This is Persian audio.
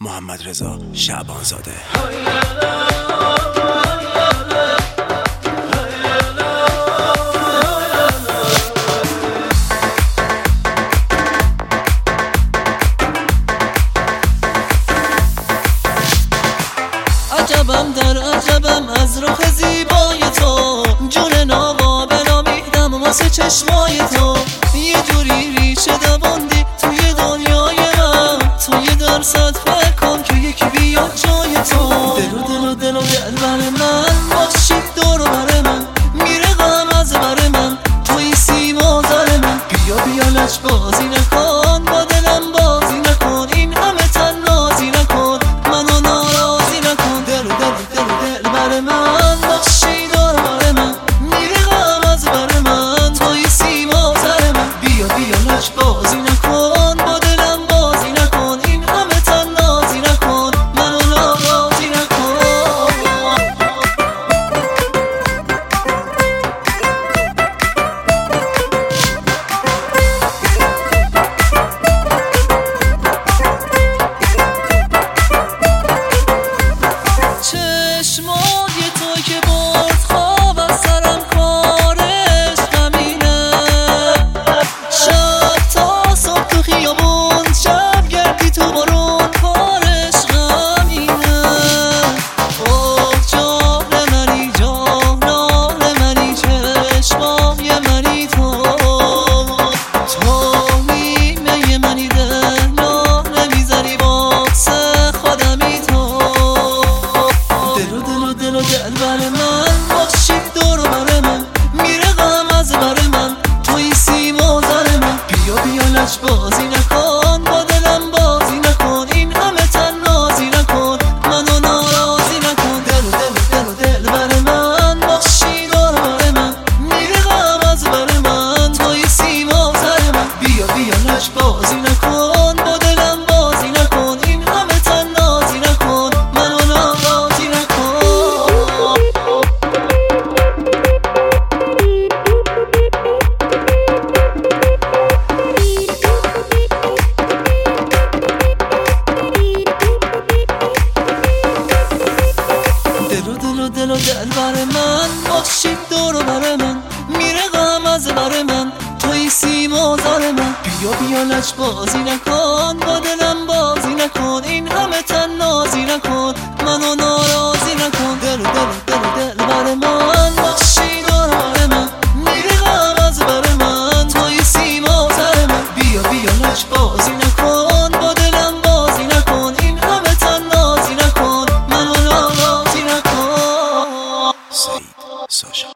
محمدرضا شعبانزاده. عجبم در عجبم از رخ زیبای تو، جون ناقابل امیدم واسه چشمای تو. یه جوری ریشه دووندی توی دنیای من، تو یه درصد فکر کن که یکی بیاد جای تو. دل و بر من باشی دور و بر من، میره غم از بر من، توی سیم و زر من. بیا لج بازی نکن، با دلم بازی نکن، این همه تن نازی نکن، منو ناراضی نکن. دل بر من باشی دور بر من، میره غم از بر من، توی سیم و زر من. بیا لج بازی نکن، با دلم بازی نکن، این همه تن نازی نکن، منو ناراضی نکن. چشمای تو که برد خواب از سرم، کارش غمینه. شب تا صبح تو خیابون، شب گردی تو بارون، کارش غمینه. اوه جان منی چشمای منی تو نیمه منی، دل نمیزنی واسه خودمی تو. دل بر من باشی دور بر من، میره غم از بر من، توی سیم و زر من. بیا لج بازی نکن، با دلم بازی نکن، این همه تن نازی نکن، منو ناراضی نکن. دل بر من باشی دور بر من، میره غم از بر من، توی سیم و زر من. بیا لج بازی نکن، با دلم بازی نکن، این همه تن نازی نکن، منو ناراضی نکن. دل بر من باشی دور بر من، میره غم از بر من، توی سیم و زر من. بیا لج بازی نکن، با دلم بازی نکن، این همه تن نازی نکن، منو ناراضی نکن. دل بر من باشی دور بر من، میره غم از بر من، توی سیم و زر من. بیا لج بازی نکن، با دلم بازی نکن، این همه تن نازی نکن، منو ناراضی نکن. سعید ساشا.